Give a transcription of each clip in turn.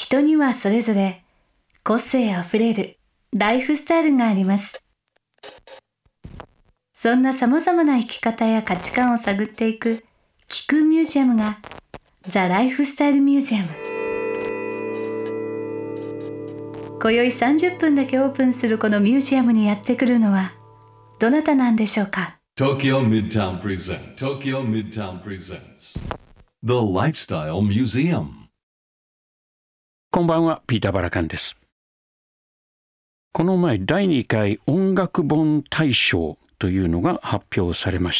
人にはそれぞれ個性あふれるライフスタイルがあります。そんな様々な生き方や価値観を探っていく気空ミュージアムがザ・ライフスタイルミュージアム。今宵30分だけオープンするこのミュージアムにやってくるのはどなたなんでしょうか。 Tokyo Midtown presents The Lifestyle Museum。 こんばんは、ピーター・バラカンです。この前第2回音楽本大賞というのが発表されました。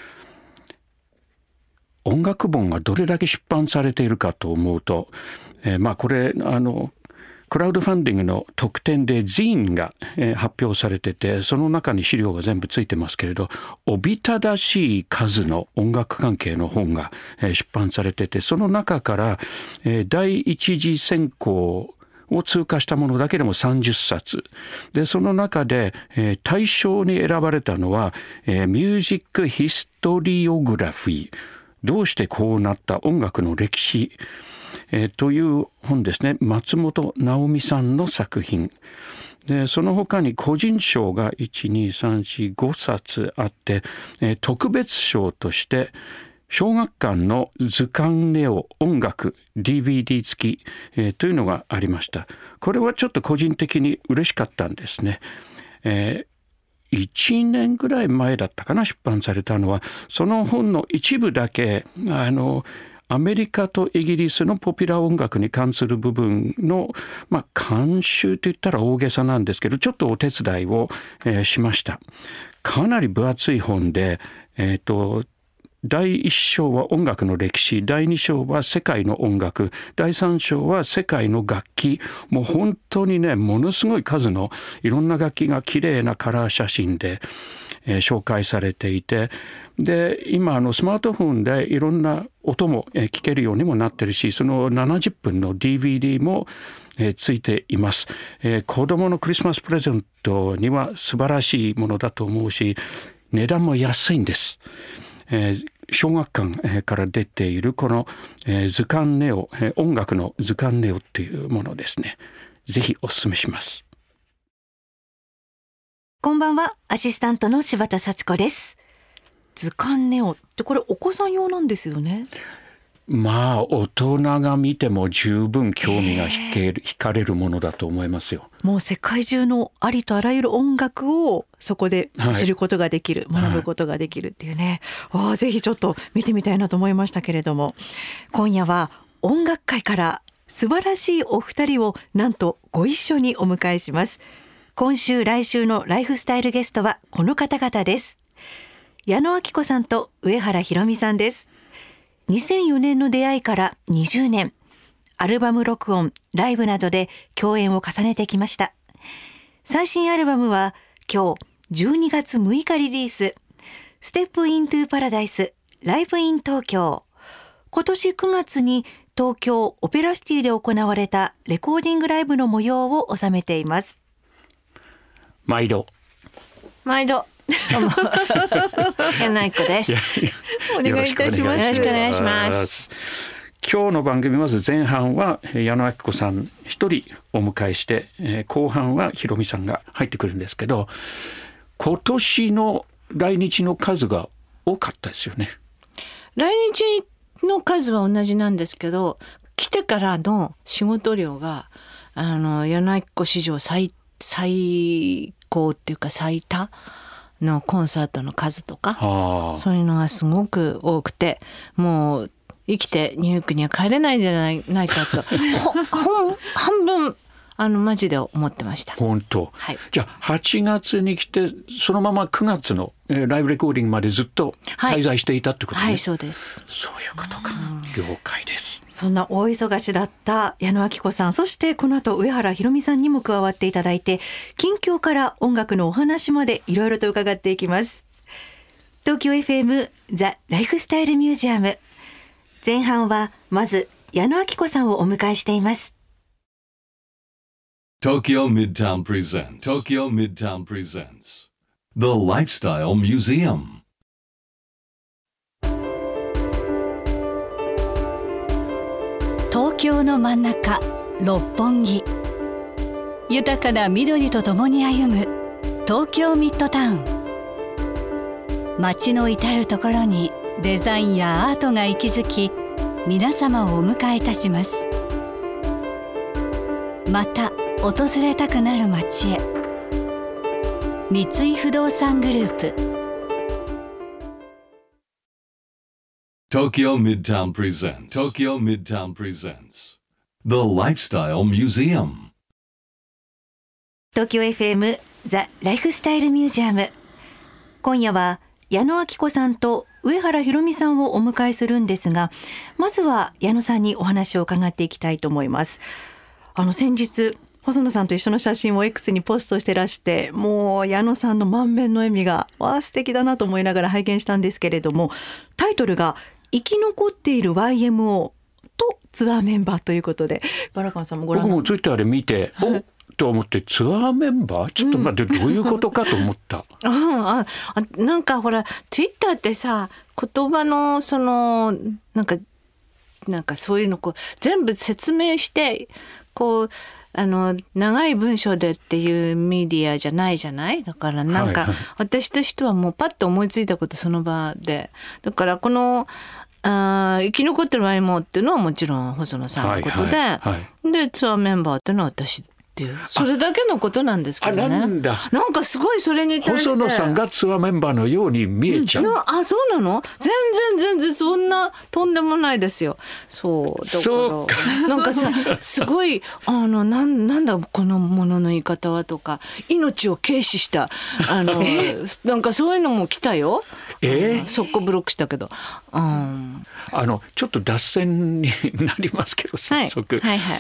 音楽本がどれだけ出版されているかと思うと、これクラウドファンディングの特典でジーンが、発表されてて、その中に資料が全部ついてますけれど、おびただしい数の音楽関係の本が、出版されてて、その中から、第一次選考を通過したものだけでも30冊で、その中で、大賞に選ばれたのは、ミュージックヒストリオグラフィー、どうしてこうなった音楽の歴史、という本ですね。松本直美さんの作品で、その他に個人賞が1,2,3,4,5冊あって、特別賞として小学館の図鑑ネオ音楽 DVD 付き、というのがありました。これはちょっと個人的に嬉しかったんですね。1年ぐらい前だったかな、出版されたのは。その本の一部だけアメリカとイギリスのポピュラー音楽に関する部分の、監修といったら大げさなんですけど、ちょっとお手伝いを、しました。かなり分厚い本で、第1章は音楽の歴史、第2章は世界の音楽、第3章は世界の楽器。もう本当にね、ものすごい数のいろんな楽器が綺麗なカラー写真で、紹介されていて、で今スマートフォンでいろんな音も聞けるようにもなってるし、その70分の DVD もついています。子供のクリスマスプレゼントには素晴らしいものだと思うし、値段も安いんです。小学館から出ているこの図鑑ネオ、音楽の図鑑ネオっていうものですね。ぜひお勧めします。 こんばんは、アシスタントの柴田幸子です。図鑑ネオってこれお子さん用なんですよね。 大人が見ても十分興味が惹かれるものだと思いますよ。 もう世界中のありとあらゆる音楽をそこで知ることができる、学ぶことができるっていうね、ぜひちょっと見てみたいなと思いましたけれども、今夜は音楽界から素晴らしいお二人をなんとご一緒にお迎えします。今週来週のライフスタイルゲストはこの方々です。矢野顕子さんと上原ひろみさんです。2004年の出会いから20年、アルバム録音、ライブなどで共演を重ねてきました。最新アルバムは今日12月6日リリース、ステップイントゥパラダイスライブイン東京。今年9月に東京オペラシティで行われたレコーディングライブの模様を収めています。 毎度柳子です。お願いいたします。よろしくお願いします。 今日の番組、まず前半は矢野顕子さん一人お迎えして、後半はひろみさんが入ってくるんですけど、今年の来日の数が多かったですよね。 来日の数は同じなんですけど、来てからの仕事量が矢野顕子史上最高っていうか最多のコンサートの数とか、そういうのがすごく多くて、もう生きてニューヨークには帰れないんじゃないかと半分マジで思ってました。 本当、 はい、 じゃあ8月に来てそのまま9月のライブレコーディングまでずっと滞在していたってことね。 はい、そうです。 そういうことか、了解です。 そんな大忙しだった矢野顕子さん、そしてこの後上原ひろみさんにも加わっていただいて、近況から音楽のお話までいろいろと伺っていきます。東京 FM ザ・ライフスタイルミュージアム、前半はまず矢野顕子さんをお迎えしています。 Tokyo Midtown presents The Lifestyle Museum。 東京の真ん中六本木、豊かな緑とともに歩む東京ミッドタウン。街の至るところにデザインやアートが息づき、皆様をお迎えいたします。また訪れたくなる街へ。三井不動産グループ。 Tokyo Midtown presents The Lifestyle Museum. 東京 FM ザ・ライフスタイルミュージアム。今夜は矢野顕子さんと上原ひろみさんをお迎えするんですが、まずは矢野さんにお話を伺っていきたいと思います。先日細野さんと一緒の写真を X にポストしてらして、もう矢野さんの満面の笑みが素敵だなと思いながら拝見したんですけれども、タイトルが生き残っている YMO とツアーメンバーということで、バラカンさんもご覧になって。 僕もツイッターで見て、おっと思って、ツアーメンバーちょっと待って、どういうことかと思った。 なんかほらツイッターってさ、言葉のそのなんかそういうのこう全部説明してこう長い文章でっていうメディアじゃないじゃない。だからなんか、私としてはもうパッと思いついたことその場で、だからこの生き残ってる YMO っていうのはもちろん細野さんのことで、でツアーメンバーっていうのは私っていう、それだけのことなんですけどね。なんかすごいそれに対して細野さんがツアーメンバーのように見えちゃう。 そうなの？全然そんなとんでもないですよ。そうだからなんかさ、すごいなんだこのものの言い方はとか、命を軽視したなんかそういうのも来たよ。速攻ブロックしたけど、 ちょっと脱線になりますけど、早速、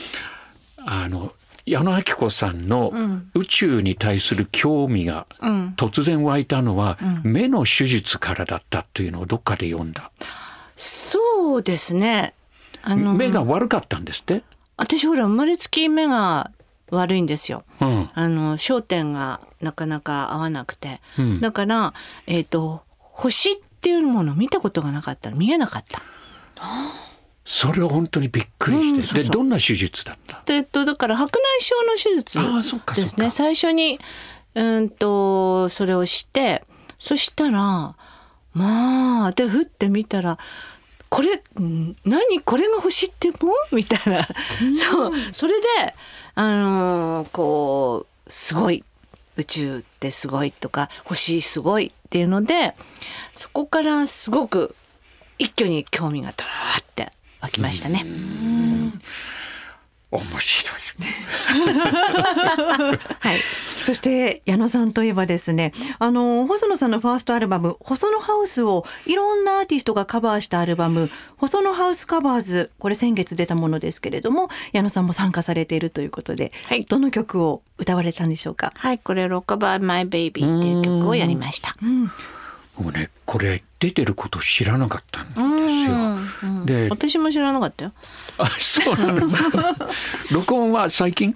矢野顕子さんの宇宙に対する興味が突然湧いたのは、目の手術からだったというのをどっかで読んだ。 そうですね。 目が悪かったんですって。 私ほら生まれつき目が悪いんですよ。焦点がなかなか合わなくて、だから星っていうものを見たことがなかった、見えなかった。 それは本当にびっくりして、でどんな手術だった？ だから白内障の手術ですね。最初にそれをして、そしたらでふって見たら、これ何これが星ってもみたいな、それでこうすごい、宇宙ってすごいとか星すごいっていうので、そこからすごく一挙に興味がドラーって湧きましたね。 面白い。 そして矢野さんといえばですね、細野さんのファーストアルバム細野ハウスをいろんなアーティストがカバーしたアルバム細野ハウスカバーズ、これ先月出たものですけれども、矢野さんも参加されているということで、どの曲を歌われたんでしょうか？ これロックバイマイベイビーっていう曲をやりました。 もうね、これ出てること知らなかったんですよ。で、 私も知らなかったよ。 そうなの。録音は最近？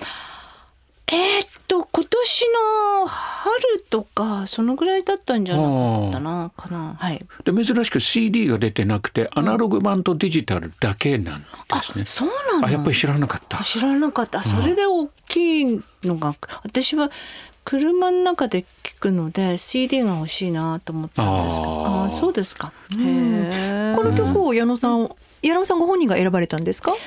今年の春とかそのぐらいだったんじゃなかったなかな。 で珍しく CD が出てなくて、アナログ版とデジタルだけなんですね。 そうなの？ やっぱり知らなかった。 知らなかった。それで大きいのが、私は車の中で聞くので CD が欲しいなと思ったんですけど。そうですか。 この曲を矢野さんご本人が選ばれたんですか？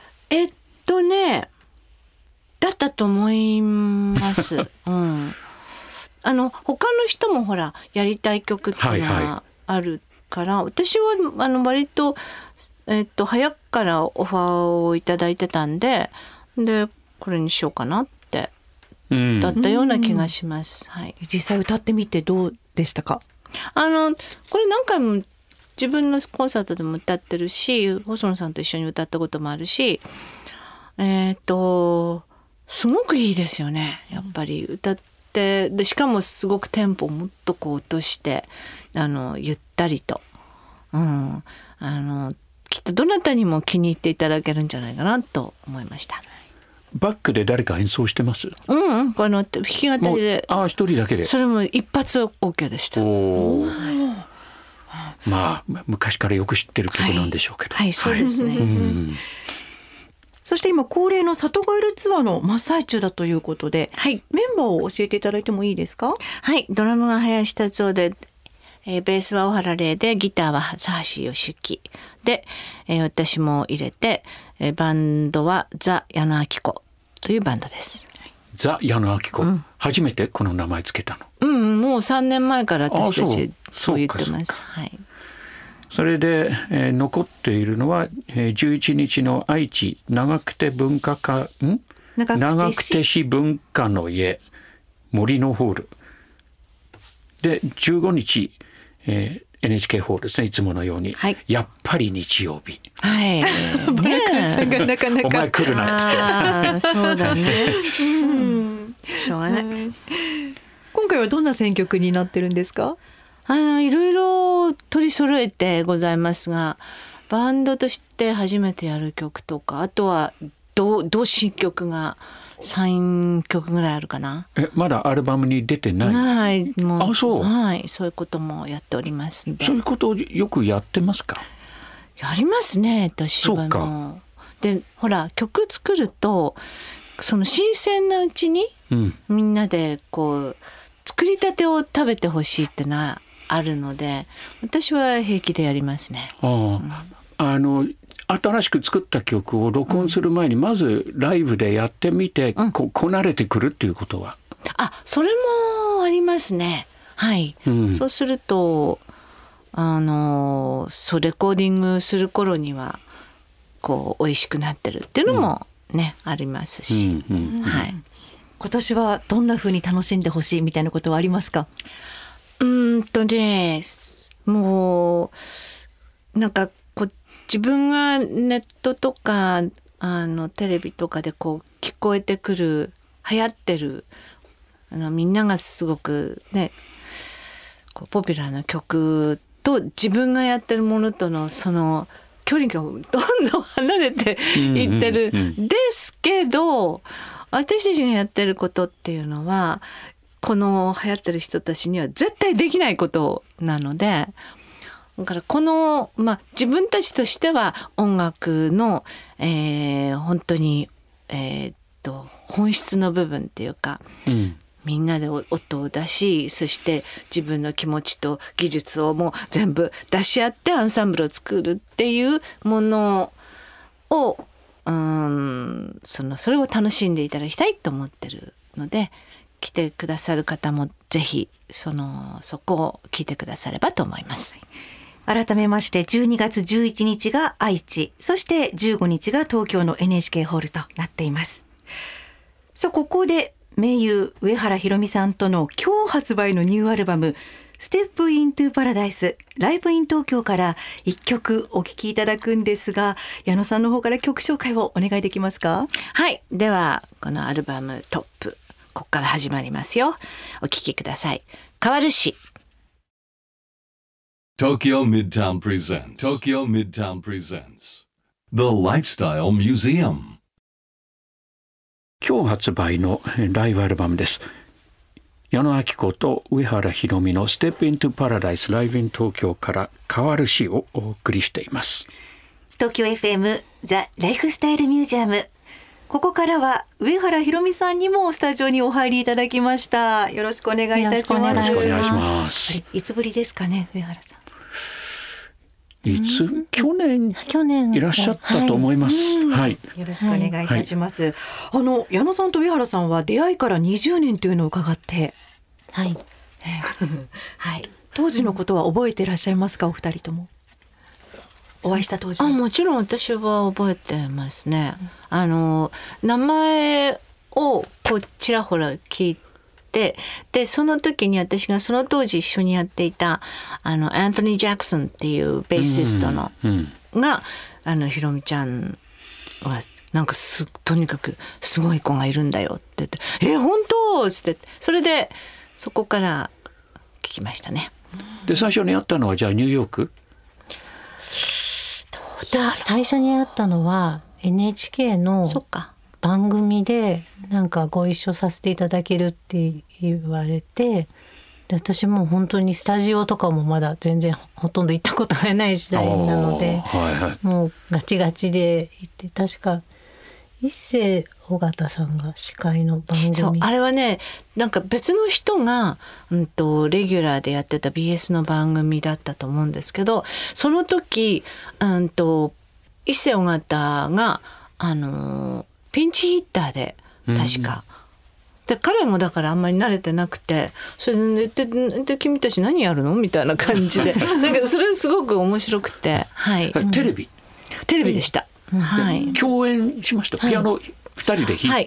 だったと思います。他の人もほらやりたい曲っていうのがあるから、私は割と早くからオファーをいただいてたんで、これにしようかなってだったような気がします。 実際歌ってみてどうでしたか？ これ何回も自分のコンサートでも歌ってるし、細野さんと一緒に歌ったこともあるし、すごくいいですよね。やっぱり歌ってで、しかもすごくテンポをもっとこう落としてゆったりと、きっとどなたにも気に入っていただけるんじゃないかなと思いました。 バックで誰か演奏してます？ この弾き語りで。 一人だけで。 それも一発 OK でした。昔からよく知ってる曲なんでしょうけど。 そうですね。 そして今恒例の里帰りツアーの真っ最中だということで、 はい、 メンバーを教えていただいてもいいですか？ はい、ドラムが林達夫で、ベースは小原玲で、ギターは佐橋義樹で、私も入れて、バンドはザ・矢野明子というバンドです。 ザ・矢野明子、初めてこの名前つけたの？ もう3年前から私たちそう言ってます。はい。 それで、残っているのは、11日の愛知長久手市文化の家森のホールで、15日、NHK ホールですね、いつものように、はい、やっぱり日曜日、 はい、 なかなかお前来るなってそうだねしょうがない。 今回はどんな選曲になってるんですか？ いろいろ取り揃えてございますが、バンドとして初めてやる曲とか、あとは同新曲が3曲ぐらいあるかな。 まだアルバムに出てない？ はい、もう、 そう、 はい、そういうこともやっておりますんで。 そういうことをよくやってますか？ やりますね、私は。もうで、ほら、曲作るとその新鮮なうちに、みんなでこう作りたてを食べてほしいってのはあるので、私は平気でやりますね。 新しく作った曲を録音する前に、まずライブでやってみて、こなれてくるっていうことは？ それもありますね。はい、そうするとレコーディングする頃にはこう美味しくなってるっていうのもね、ありますし、はい。 今年はどんな風に楽しんでほしいみたいなことはありますか？ もうなんか自分がネットとかテレビとかでこう聞こえてくる流行ってるみんながすごくねこうポピュラーな曲と自分がやってるものとのその距離がどんどん離れていってるですけど、私たちがやってることっていうのはこの流行ってる人たちには絶対できないことなので、だから自分たちとしては音楽の、本当に、本質の部分っていうか、みんなで音を出し、そして自分の気持ちと技術をもう全部出し合ってアンサンブルを作るっていうものをそれを楽しんでいただきたいと思ってるので、来てくださる方もぜひそこを聞いてくださればと思います。 改めまして12月11日が愛知、そして15日が東京の NHK ホールとなっています。ここで名優上原ひろみさんとの今日発売のニューアルバムステップイントゥパラダイスライブイン東京から1曲お聴きいただくんですが、矢野さんの方から曲紹介をお願いできますか？ はい、ではこのアルバムトップ、ここから始まりますよ。お聴きください。変わるし。 Tokyo Midtown presents The Lifestyle Museum。 今日発売のライブアルバムです。矢野明子と上原ひろみのステップイントゥパラダイスライブイン東京から変わるしをお送りしています。 東京 FM ザ・ライフスタイルミュージアム、ここからは上原ひろみさんにもスタジオにお入りいただきました。よろしくお願いいたします。 よろしくお願いします。 いつぶりですかね、上原さん？ 去年いらっしゃったと思います。はい、 よろしくお願いいたします。矢野さんと上原さんは出会いから20年というのを伺って、 はい、 はい、当時のことは覚えていらっしゃいますか、お二人とも？お会いした当時。 もちろん私は覚えてますね。名前をちらほら聞いて、でその時に私がその当時一緒にやっていたアントニー・ジャクソンっていうベーシストの、がひろみちゃんはなんかとにかくすごい子がいるんだよって言って「本当？」ってそれでそこから聞きましたね。 で最初に会ったのはじゃあニューヨーク？ 最初に会ったのは NHK の番組でなんかご一緒させていただけるって言われて、で私も本当にスタジオとかもまだ全然ほとんど行ったことがない時代なので、もうガチガチで行って、確か一世尾形さんが司会の番組。 そうあれはねなんか別の人が、レギュラーでやってた BS の番組だったと思うんですけど、その時一世尾形がピンチヒッターで確か、で彼もだからあんまり慣れてなくて、それで君たち何やるのみたいな感じでだけどそれすごく面白くて、はい、 テレビでした、はい、 共演しました。ピアノ2人で弾いて、はい、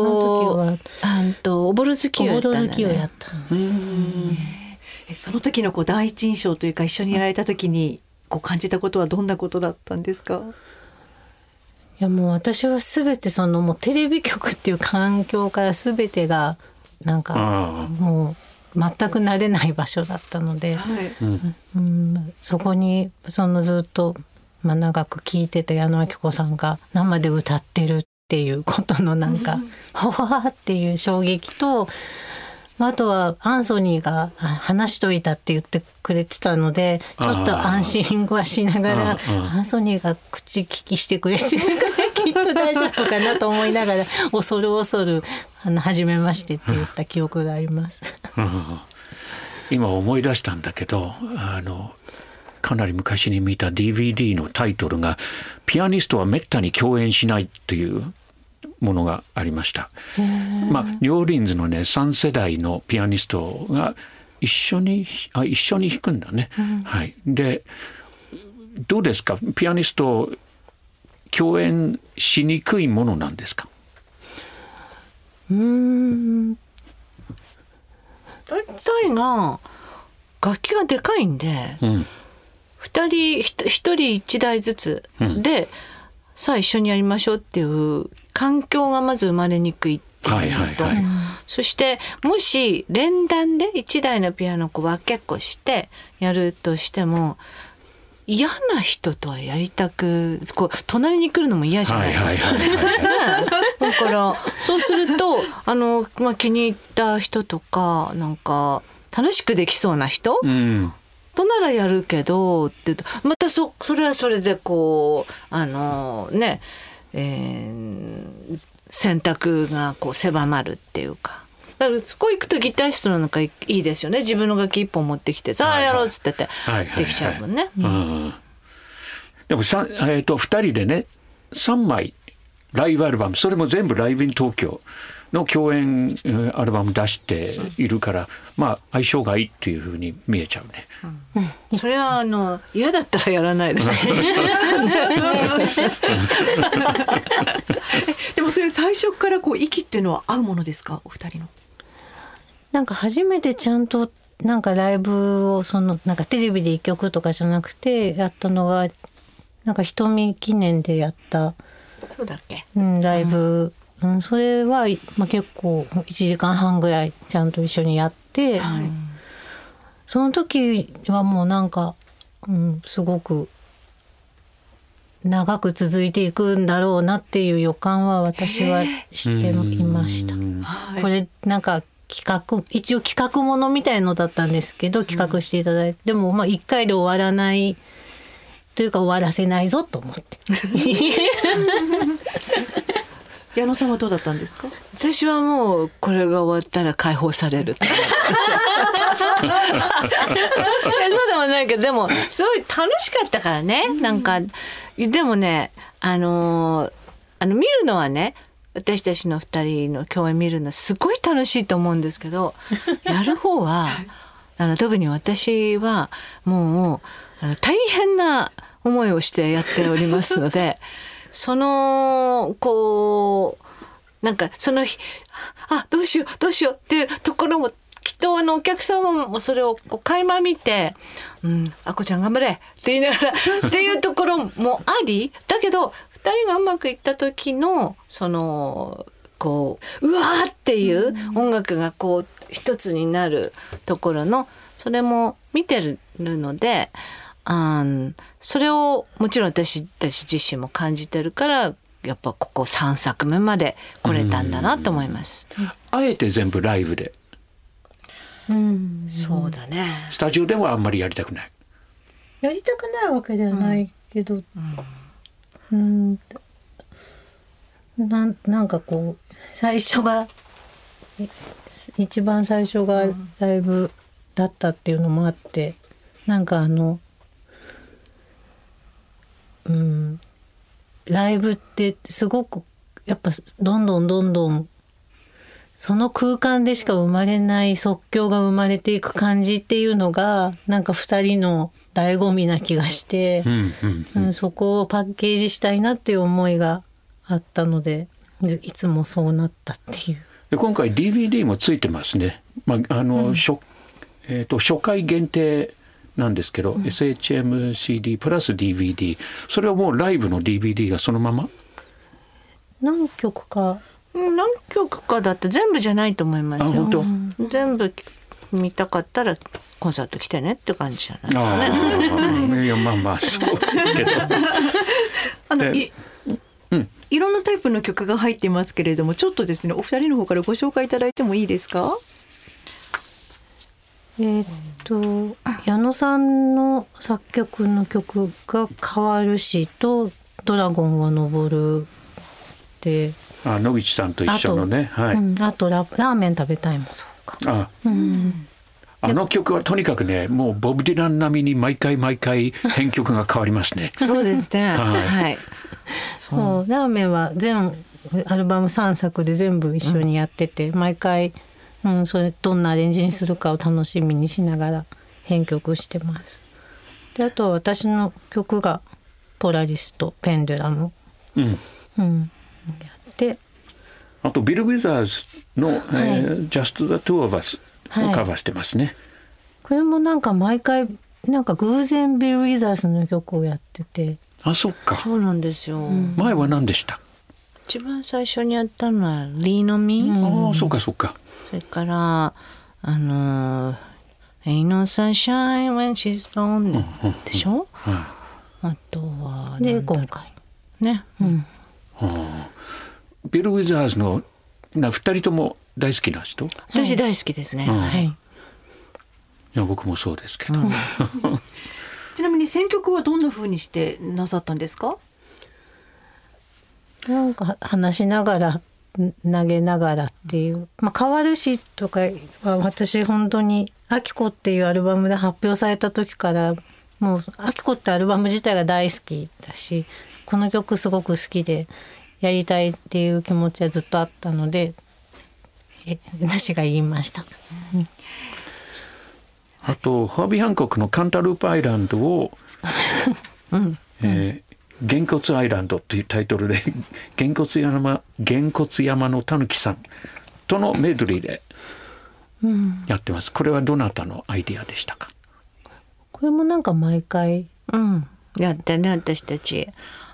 おぼろ月をやった、 その時の第一印象というか、一緒にやられた時に感じたことはどんなことだったんですか？ いやもう私は全てもうテレビ局っていう環境から全てがなんかもう全く慣れない場所だったので、そこにずっと長く聴いてた矢野顕子さんが生で歌ってるっていうことのなんかはわっていう衝撃と、あとはアンソニーが話しといたって言ってくれてたので、ちょっと安心はしながらアンソニーが口利きしてくれてるからきっと大丈夫かなと思いながら恐る恐る初めましてって言った記憶があります今思い出したんだけど、かなり昔に見た DVD のタイトルがピアニストはめったに共演しないっていうものがありました。ニューオーリンズのね3世代のピアニストが一緒に弾くんだね、はい、でどうですか、ピアニスト共演しにくいものなんですか？ 大体が楽器がでかいんで、1人1台ずつで、さあ一緒にやりましょうっていう環境がまず生まれにくいっていうのと、そしてもし連弾で1台のピアノを分けっこしてやるとしても、嫌な人とはやりたく隣に来るのも嫌じゃないですか。だからそうすると気に入った人とかなんか楽しくできそうな人、とならやるけどってまたそれはそれで選択が狭まるっていうか、だからそこ行くとギタリストの中いいですよね。自分の楽器一本持ってきてさあやろうっつっててできちゃうもんね。 でも2人でね3枚ライブアルバム、それも全部ライブイン東京の共演アルバム出しているから、相性がいいっていう風に見えちゃうね、 それは嫌だったらやらないですでもそれ最初から息っていうのは合うものですか、お二人の？ なんか初めてちゃんとなんかライブをなんかテレビで1曲とかじゃなくてやったのがなんか瞳記念でやったそうだっけ、 ライブ、それは、結構1時間半ぐらいちゃんと一緒にやって、その時はもうなんか、すごく長く続いていくんだろうなっていう予感は私はしていました。これなんか一応企画ものみたいのだったんですけど、企画していただいて、でも1回で終わらないというか終わらせないぞと思って矢野さんはどうだったんですか？ 私はもうこれが終わったら解放されるそうでもないけど、でもすごい楽しかったからね。なんかでもね見るのはね、私たちの2人の共演見るのすごい楽しいと思うんですけどやる方は特に私はもう大変な思いをしてやっておりますのでなんかその日どうしようっていうところもきっとお客様もそれを垣間見てあこちゃん頑張れって言いながらっていうところもあり、だけど2人がうまくいった時のうわーっていう音楽が一つになるところのそれも見てるので、それをもちろん私自身も感じてるから、やっぱここ3作目まで来れたんだなと思います。 あえて全部ライブで、 そうだね。 スタジオではあんまりやりたくない。 やりたくないわけではないけど、 なんかこう一番最初がライブだったっていうのもあって、なんかライブってすごくやっぱどんどんその空間でしか生まれない即興が生まれていく感じっていうのがなんか2人の醍醐味な気がして、そこをパッケージしたいなっていう思いがあったので、いつもそうなったっていう。 で今回 DVD もついてますね。初回限定なんですけど、SHMCD プラス DVD、 それはもうライブの DVD がそのまま何曲かだって全部じゃないと思いますよ。 本当？ 全部見たかったらコンサート来てねって感じじゃないですかね。 いやまあそうですけどいろんなタイプの曲が入っていますけれども、ちょっとですねお二人の方からご紹介いただいてもいいですか？ 矢野さんの作曲の曲が変わるしとドラゴンは昇るで、 野口さんと一緒のね、 あとラーメン食べたいもそうか。 あの曲はとにかくね、もうボブ・ディラン並みに毎回編曲が変わりますね。 そうですね。はい。 そうラーメンは全アルバム3作で全部一緒にやってて、毎回、それどんなアレンジにするかを楽しみにしながら編曲してます。であとは私の曲がポラリスとペンデュラム、やってあとビル・ウィザーズの、Just the Two of Us をカバーしてますね。 これもなんか毎回なんか偶然ビル・ウィザーズの曲をやってて。 あ、そっか。 そうなんですよ。 前は何でした？ 一番最初にやったのはリーノミ、 ああ、そうか。 それからAin't no sunshine when she's gone でしょ、あとはで今回ね、 ビル・ウィザーズの2人とも大好きな人？ 私大好きですね。 いや僕もそうですけど、 ちなみに選曲はどんな風にしてなさったんですか？ なんか話しながら投げながらっていう、変わるしとかは私本当にアキコっていうアルバムで発表された時からもうアキコってアルバム自体が大好きだし、この曲すごく好きでやりたいっていう気持ちはずっとあったので私が言いました。 あとハービー・ハンコックのカンタループアイランドをげんこつアイランドというタイトルでげんこつ山のたぬきさんとのメドレーでやってます。これはどなたのアイディアでしたか？ これもなんか毎回、 やってね、私たち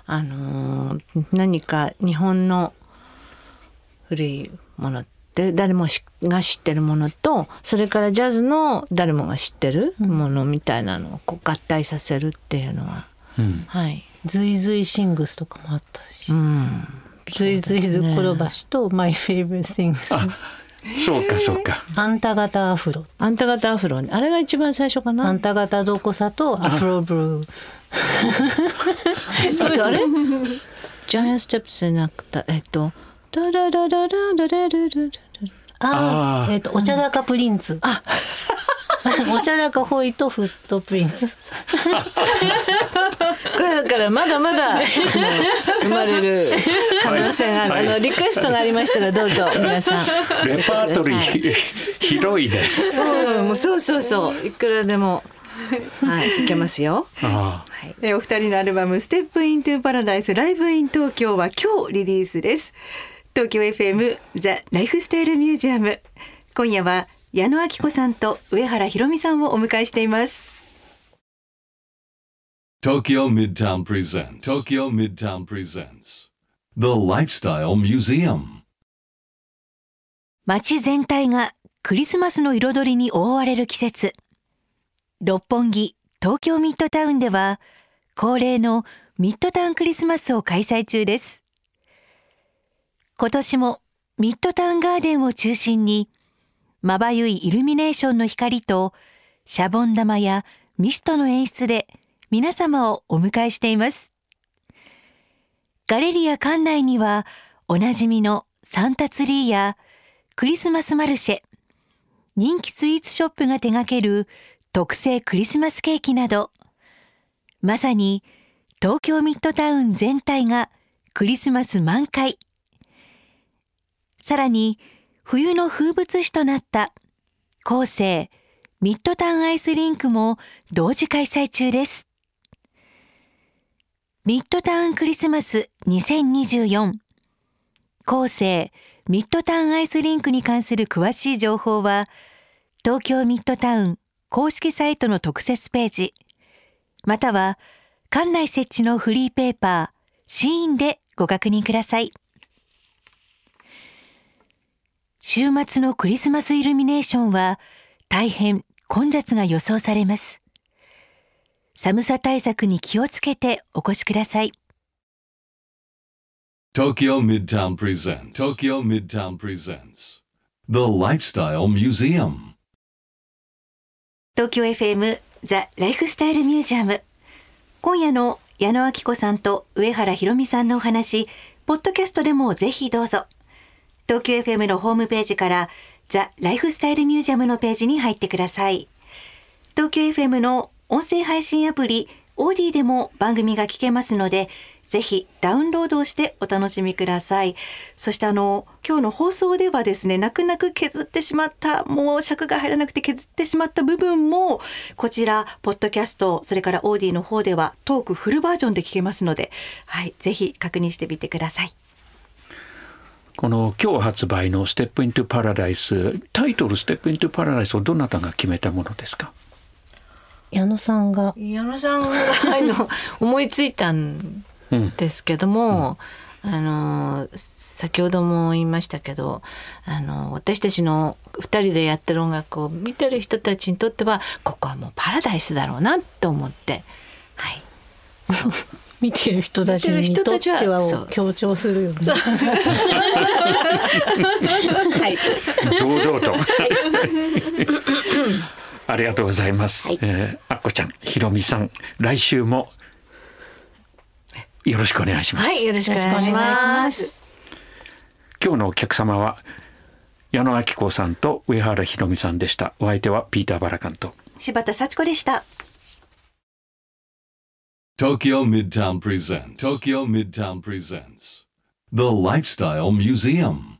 何か日本の古いものって誰もが知ってるものと、それからジャズの誰もが知ってるものみたいなのをこう合体させるっていうのは、 ズイズイシングスとかもあったし、ズイズイズ転ばしとマイフェイブリットシングス、 そうかあんた型アフロ、 あれが一番最初かな。 あんた型どこさとアフロブルーあれジャイアンステップスじゃなくてダダダダダダダダダお茶高プリンツ、お茶高ホイとフットプリンツこれだからまだ生まれる可能性がある、リクエストがありましたらどうぞ皆さん。 レパートリー広いね。 もうそういくらでもいけますよ。 お二人のアルバムステップイントゥパラダイスライブイン東京は今日リリースです。東京 FM ザ・ライフスタイルミュージアム、今夜は矢野顕子さんと上原ひろみさんをお迎えしています。 Tokyo Midtown presents The Lifestyle Museum。 街全体がクリスマスの彩りに覆われる季節、六本木東京ミッドタウンでは恒例のミッドタウンクリスマスを開催中です。今年もミッドタウンガーデンを中心にまばゆいイルミネーションの光とシャボン玉やミストの演出で皆様をお迎えしています。ガレリア館内にはおなじみのサンタツリーやクリスマスマルシェ、人気スイーツショップが手掛ける特製クリスマスケーキなど、まさに東京ミッドタウン全体がクリスマス満開。さらに冬の風物詩となったコーセーミッドタウンアイスリンクも同時開催中です。ミッドタウンクリスマス2024、コーセーミッドタウンアイスリンクに関する詳しい情報は東京ミッドタウン公式サイトの特設ページ、または館内設置のフリーペーパーシーンでご確認ください。週末のクリスマスイルミネーションは大変混雑が予想されます。寒さ対策に気をつけてお越しください。 Tokyo Midtown presents The Lifestyle Museum. 東京 FM ザ・ライフスタイルミュージアム。今夜の矢野顕子さんと上原ひろみさんのお話、ポッドキャストでもぜひどうぞ。東京 FM のホームページからザ・ライフスタイルミュージアムのページに入ってください。東京 FM の音声配信アプリオーディでも番組が聞けますので、ぜひダウンロードをしてお楽しみください。そして今日の放送ではですね、泣く泣く削ってしまった、もう尺が入らなくて削ってしまった部分も、こちらポッドキャスト、それからオーディの方ではトークフルバージョンで聞けますので、はい、ぜひ確認してみてください。 この今日発売のステップイントゥパラダイス、タイトルステップイントゥパラダイスをどなたが決めたものですか？ 矢野さんが思いついたんですけども、先ほども言いましたけど、私たちの2人でやってる音楽を見てる人たちにとってはここはもうパラダイスだろうなと思って、はい、そう見てる人たちにとってはを強調するよね。 はい、 堂々とありがとうございます。あっこちゃん、ひろみさん、来週もよろしくお願いします。 はい、よろしくお願いします。 今日のお客様は矢野顕子さんと上原ひろみさんでした。お相手はピーター・バラカンと柴田幸子でした。 Tokyo Midtown presents The Lifestyle Museum.